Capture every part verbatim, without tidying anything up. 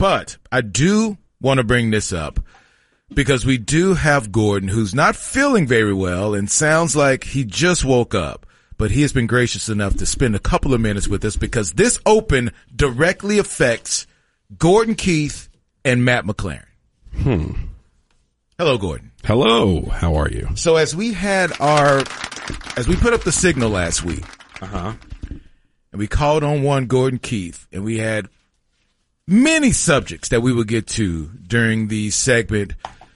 But I do want to bring this up because we do have Gordon, who's not feeling very well and sounds like he just woke up. But he has been gracious enough to spend a couple of minutes with us because this Open directly affects Gordon Keith and Matt McLaren. Hmm. Hello, Gordon. Hello. How are you? So as we had our, as we put up the signal last week, Uh-huh. and we called on one Gordon Keith, and we had many subjects that we would get to during the segment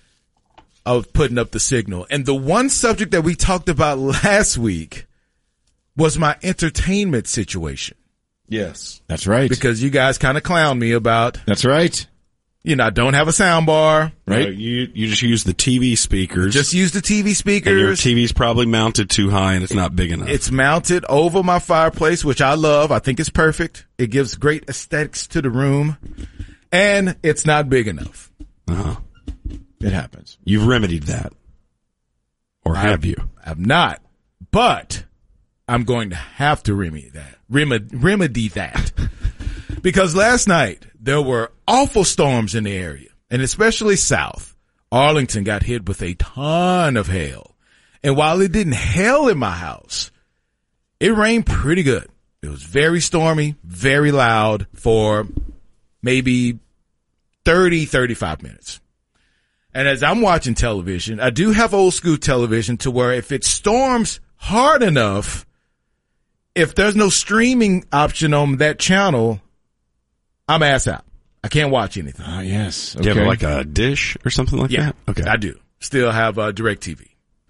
of putting up the signal. And the one subject that we talked about last week was my entertainment situation. Yes. That's right. Because you guys kind of clowned me about, That's right. you know, I don't have a sound bar. Right? No, you you just use the T V speakers. Just use the T V speakers. and your T V's probably mounted too high and it's not big enough. It's mounted over my fireplace, which I love. I think it's perfect. It gives great aesthetics to the room. And it's not big enough. uh-huh. It happens. You've remedied that. Or have you? I'm not. But I'm going to have to remedy that. Remedy, remedy that. Because last night there were awful storms in the area, and especially south. Arlington got hit with a ton of hail. And while it didn't hail in my house, it rained pretty good. It was very stormy, very loud for maybe thirty, thirty-five minutes. And as I'm watching television, I do have old school television to where if it storms hard enough, if there's no streaming option on that channel, I'm ass out. I can't watch anything. Ah, yes. Do you Okay. have like a dish or something like Yeah, that? Okay. I do. Still have uh, DirecTV.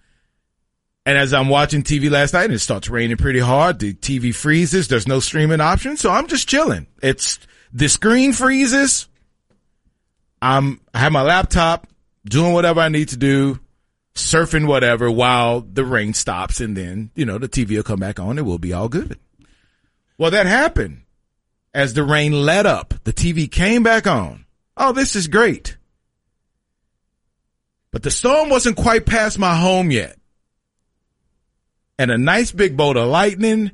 And as I'm watching T V last night, and it starts raining pretty hard. The T V freezes. There's no streaming option, so I'm just chilling. It's the screen freezes. I'm I have my laptop doing whatever I need to do, surfing whatever while the rain stops, and then you know the T V will come back on. It will be all good. Well, that happened. As the rain let up, the T V came back on. Oh, this is great. But the storm wasn't quite past my home yet. And a nice big bolt of lightning,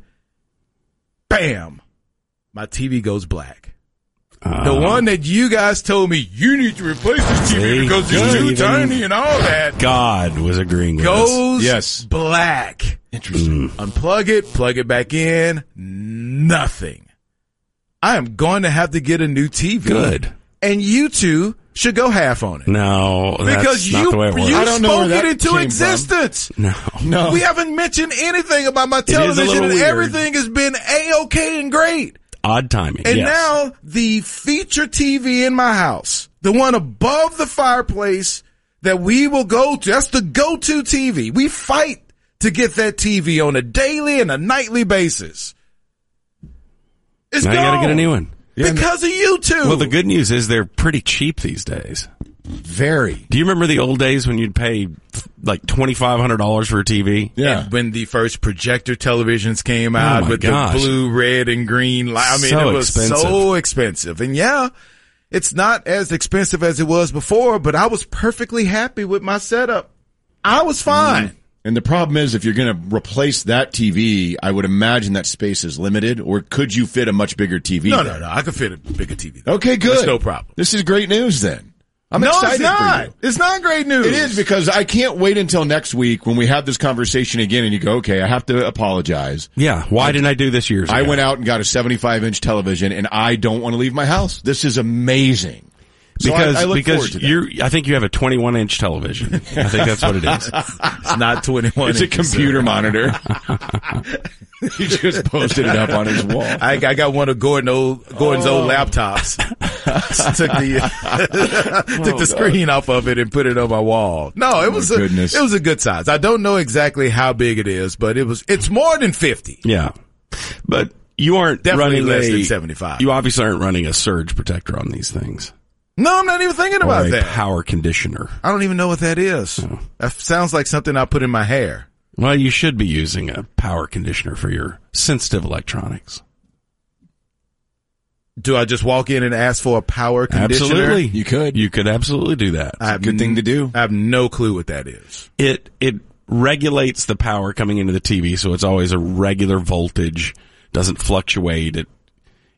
bam, my T V goes black. Uh, The one that you guys told me, you need to replace this T V See? because it's Good. too Even tiny and all that, God was agreeing with us. goes Yes. black. Interesting. Unplug it, plug it back in, nothing. I am going to have to get a new T V. Good. And you two should go half on it. No, that's Because not you, the way it works. you I don't know where spoke that it into came existence. No. No. We haven't mentioned anything about my is a television little and weird. everything has been A-okay and great. Odd timing. And yes. now the feature T V in my house, the one above the fireplace that we will go to, that's the go-to T V. We fight to get that T V on a daily and a nightly basis. It's now you gone. gotta get a new one. Because of you two. Well, the good news is they're pretty cheap these days. Very. Do you remember the old days when you'd pay like twenty-five hundred dollars for a T V? Yeah. And when the first projector televisions came out my with gosh. the blue, red, and green light, I mean, So it was expensive. so expensive. And yeah, it's not as expensive as it was before, but I was perfectly happy with my setup. I was fine. And the problem is, if you're going to replace that T V, I would imagine that space is limited, or could you fit a much bigger T V No, there? no, no. I could fit a bigger T V there. Okay, good. That's no problem. This is great news then. I'm no, excited it's not. for you. It's not great news. It is, because I can't wait until next week when we have this conversation again and you go, okay, I have to apologize. Yeah. Why didn't I do this years ago? I went out and got a seventy-five inch television and I don't want to leave my house. This is amazing. So because I, I look forward because to that. you're. I think you have a twenty-one inch television. I think that's what it is. It's not twenty-one. It's a inches, computer sir. monitor. He just posted it up on his wall. I, I got one of Gordon old, Gordon's Oh. old laptops. took the took the screen off of it and put it on my wall. No, it was a, goodness. it was a good size. I don't know exactly how big it is, but it was it's more than fifty. Yeah, but you aren't Definitely running less a, than seventy-five. You obviously aren't running a surge protector on these things. No, I'm not even thinking Or about a that. power conditioner. I don't even know what that is. Oh. That sounds like something I put in my hair. Well, you should be using a power conditioner for your sensitive electronics. Do I just walk in and ask for a power conditioner? Absolutely, You could. You could absolutely do that. I have Good thing to do. I have no clue what that is. It it regulates the power coming into the T V, so it's always a regular voltage. Doesn't fluctuate. It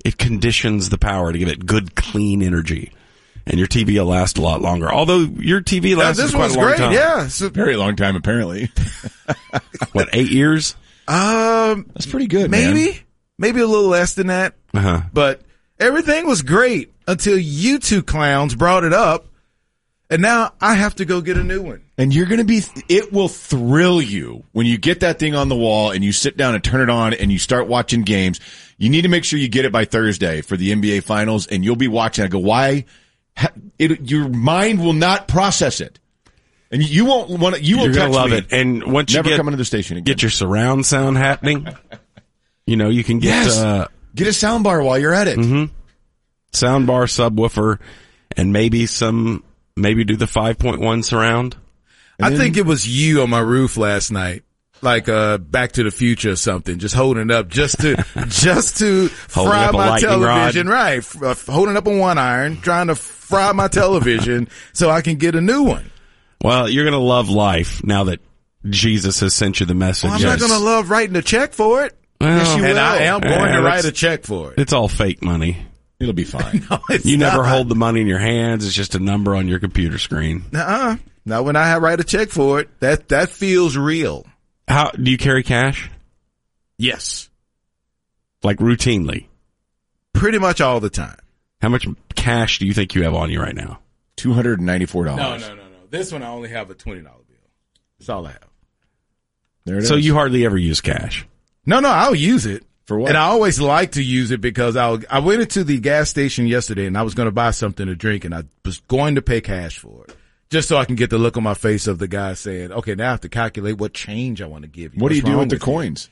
it conditions the power to give it good, clean energy. And your T V will last a lot longer. Although your T V lasts yeah, this quite one's a long great. time. Yeah, it's a, Very long time, apparently. What, eight years? um, That's pretty good, maybe, man. maybe a little less than that. Uh-huh. But everything was great until you two clowns brought it up, and now I have to go get a new one. And you're going to be, it will thrill you when you get that thing on the wall and you sit down and turn it on and you start watching games. You need to make sure you get it by Thursday for the N B A Finals, and you'll be watching. I go, why? It, your mind will not process it. And you won't want to, you will You're going text to love me. it. And once Never you get, come into the station again. get your surround sound happening, you know, you can get Yes. uh, Get a sound bar while you're at it. mm-hmm. sound bar, subwoofer, and maybe some, maybe do the five point one surround. I think it was you on my roof last night, like uh Back to the Future or something, just holding up just to just to Holding fry up a my lightning television, right? F- uh, holding up a one iron, trying to fry my television so I can get a new one. Well, you're going to love life now that Jesus has sent you the message. Well, I'm Yes. not going to love writing a check for it. Well, Yes, you And will. I am going Yeah, to write that's- a check for it. It's all fake money. It'll be fine. No, it's You never not. hold the money in your hands. It's just a number on your computer screen. Nuh-uh. Now, when I write a check for it, that that feels real. How do you carry cash? Yes, Like routinely? pretty much all the time. How much cash do you think you have on you right now? two hundred ninety-four dollars. No, no, no, no. This one I only have a twenty dollar bill. That's all I have. There it is. So you hardly ever use cash. No, no, I'll use it. For what? And I always like to use it because I'll, I went into the gas station yesterday and I was going to buy something to drink and I was going to pay cash for it. Just so I can get the look on my face of the guy saying, okay, now I have to calculate what change I want to give you. What do you What's do wrong with the you? coins?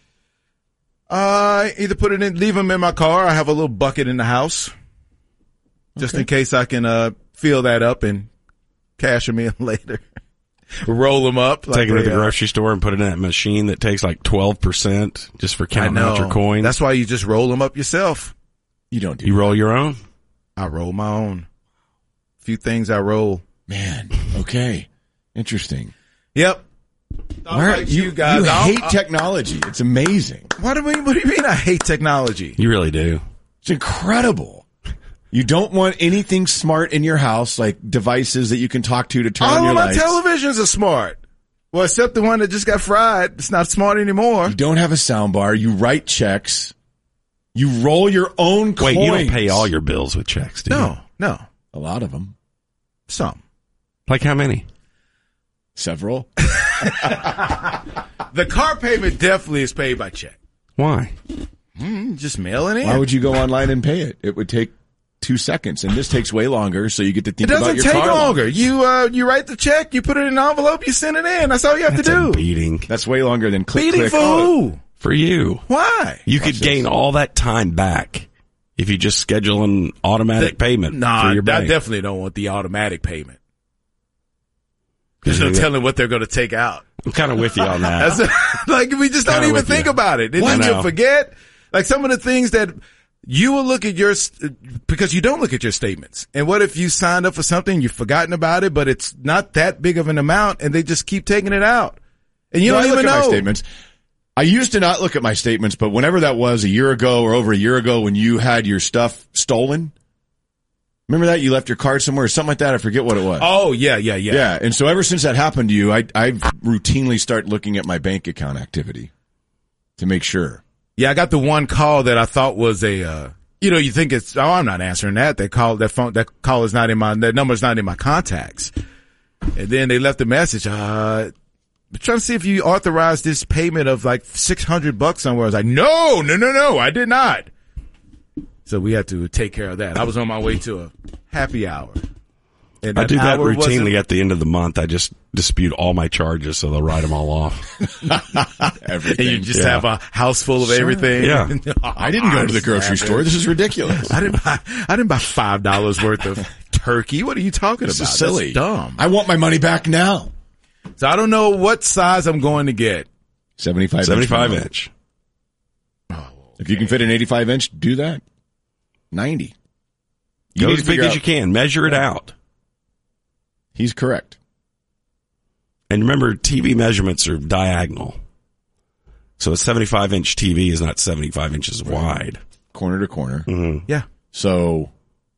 Uh, either put it in, leave them in my car. I have a little bucket in the house just Okay. in case I can, uh, fill that up and cash them in later. Roll them up. Take it to they, the uh, grocery store and put it in that machine that takes like twelve percent just for I counting know. out your coins. That's why you just roll them up yourself. You don't do you roll your own? I roll my own. Few things I roll. Man, okay. Interesting. Yep. Where, Like you, guys, you I'll- hate I'll- technology. It's amazing. What do you mean? What do you mean? I hate technology. You really do. It's incredible. You don't want anything smart in your house, like devices that you can talk to to turn on All your of my lights. televisions are smart. Well, except the one that just got fried. It's not smart anymore. You don't have a sound bar. You write checks. You roll your own coins. Wait, you don't pay all your bills with checks, do you? No, no, A lot of them. some. Like how many? Several. The car payment definitely is paid by check. Why? Mm, just mail it in. Why would you go online and pay it? It would take two seconds, and this takes way longer, so you get to it think about doesn't your take car. longer. You uh, you write the check, you put it in an envelope, you send it in. That's all you have That's to a do. beating That's way longer than click, Beating click. for Oh, who? for you. Why? You could gain all that time back if you just schedule an automatic payment Nah, for your I bank. definitely don't want the automatic payment. There's no telling what they're going to take out. I'm kind of with you on that. That's like we just don't Kinda even with think you. about it. And What? then I you know. forget like some of the things that you will look at your because you don't look at your statements. And what if you signed up for something, you've forgotten about it, but it's not that big of an amount, and they just keep taking it out, and you No, don't I look even at know. my statements. I used to not look at my statements, but whenever that was a year ago or over a year ago when you had your stuff stolen, remember that? You left your card somewhere or something like that? I forget what it was. Oh yeah, yeah, yeah. Yeah, and so ever since that happened to you, I, I've routinely start looking at my bank account activity to make sure. Yeah, I got the one call that I thought was a, uh, you know, you think it's, oh, I'm not answering that. That call, that phone, that call is not in my, that number's not in my contacts. And then they left a message, uh, I'm trying to see if you authorized this payment of like six hundred bucks somewhere. I was like, no, no, no, no, I did not. So we had to take care of that. I was on my way to a happy hour. And I do that hour wasn't- routinely at the end of the month. I just dispute all my charges so they'll write them all off. Everything. And you just Yeah. have a house full of everything. Yeah. I didn't go to the grocery store. This is ridiculous. I didn't buy, I didn't buy five dollars worth of turkey. What are you talking This about? is silly. That's dumb. I want my money back now. So I don't know what size I'm going to get. seventy-five seventy-five inch. inch. If you can fit an eighty-five inch, do that. ninety. You Go need as to big figure as out- you can. Measure it out. He's correct. And remember, T V measurements are diagonal. So a seventy-five inch T V is not seventy-five inches wide. corner to corner. Mm-hmm. Yeah. So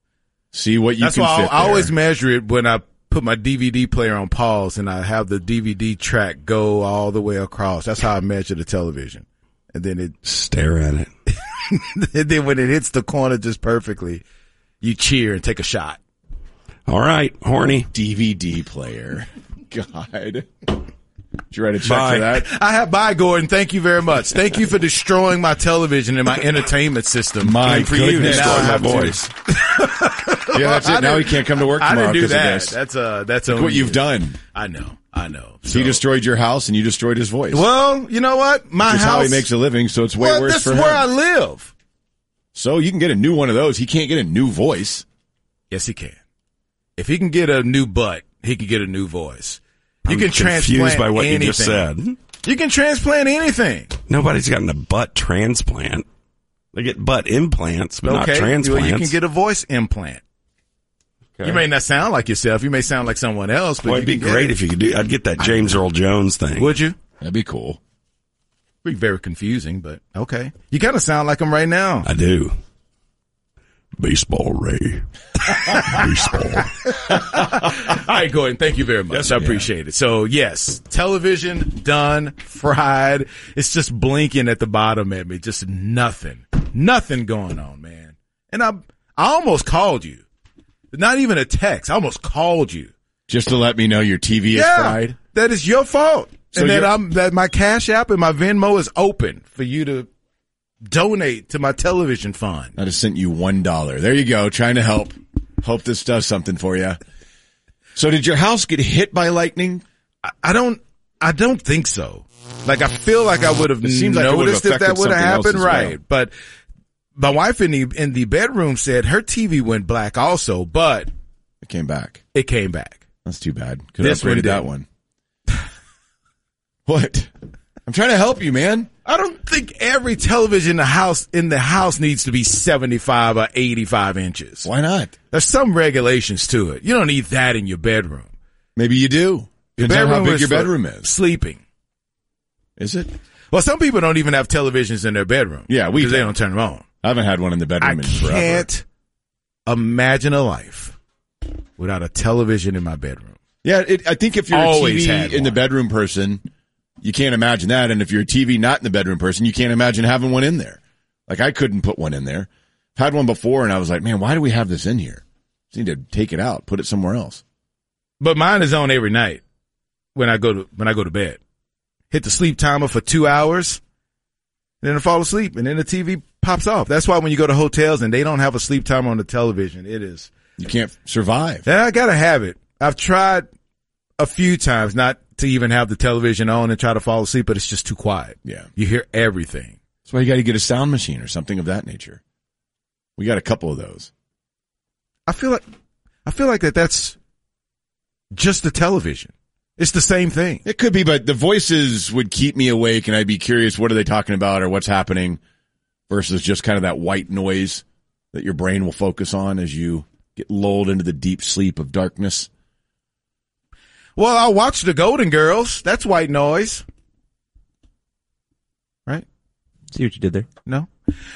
see what you That's can why fit I, I there. always measure it when I put my D V D player on pause and I have the D V D track go all the way across. That's how I measure the television. And then it, Stare at it. and then when it hits the corner just perfectly, you cheer and take a shot. All right, horny. D V D player. God. Did you write a check Bye. for that? I have, bye Gordon. Thank you very much. Thank you for destroying my television and my entertainment system. My and for you goodness. to now Destroy my have to- voice. Yeah, that's I it. Now he didn't- can't come to work I tomorrow didn't do because of that. this. That's uh, that's Look on what you've you. done. I know. I know. He So- destroyed your house and you destroyed his voice. Well, you know what? My Which is house. how he makes a living, so it's way well, worse that's for him. where I live. So you can get a new one of those. He can't get a new voice. Yes, he can. If he can get a new butt, he can get a new voice. You I'm can confused transplant by what anything. you just said. You can transplant anything. Nobody's gotten a butt transplant. They get butt implants, but Okay, not transplants. well, you can get a voice implant. Okay. You may not sound like yourself. You may sound like someone else. But Well, you it'd be can get great it. if you could do. I'd get that James Earl Jones thing. Would you? That'd be cool. Be very confusing, but okay. You kind of sound like him right now. I do. Baseball, Ray. Baseball. All right, Gordon. Thank you very much. Yes, I yeah. appreciate it. So yes, television done, fried. It's just blinking at the bottom at me. Just nothing, nothing going on, man. And I, I almost called you. Not even a text. I almost called you. Just to let me know your T V is Yeah, fried. that is your fault. So and that you're- I'm that my Cash App and my Venmo is open for you to donate to my television fund. I just sent you one dollar. There you go. Trying to help. Hope this does something for you. So did your house get hit by lightning? I, I don't. I don't think so. Like I feel like I would have It seems like it would've noticed if that affected would have something else happened, as well. right? But my wife in the in the bedroom said her T V went black also, but It came back. it came back. That's too bad. Could have This one upgraded that didn't. one. What? I'm trying to help you, man. I don't think every television in the house in the house needs to be seventy-five or eighty-five inches. Why not? There's some regulations to it. You don't need that in your bedroom. Maybe you do. Your Depends on how bedroom big is your for bedroom is. Sleeping. Is it? Well, some people don't even have televisions in their bedroom. Yeah, we because they don't. don't turn them on. I haven't had one in the I bedroom in forever. can't imagine a life without a television in my bedroom. Yeah, it, I think if you're Always a T had V in the one. bedroom person, you can't imagine that. And if you're a T V not in the bedroom person, you can't imagine having one in there. Like I couldn't put one in there. I've had one before and I was like, man, why do we have this in here? Just need to take it out, put it somewhere else. But mine is on every night when I go to when I go to bed. Hit the sleep timer for two hours, and then I fall asleep, and then the T V pops off. That's why when you go to hotels and they don't have a sleep timer on the television, it is. You can't survive. Yeah, I gotta have it. I've tried a few times not to even have the television on and try to fall asleep, but it's just too quiet. Yeah. You hear everything. That's why you got to get a sound machine or something of that nature. We got a couple of those. I feel like I feel like that that's just the television. It's the same thing. It could be, but the voices would keep me awake and I'd be curious, what are they talking about or what's happening versus just kind of that white noise that your brain will focus on as you get lulled into the deep sleep of darkness. Well, I'll watch the Golden Girls. That's white noise. Right? See what you did there? No?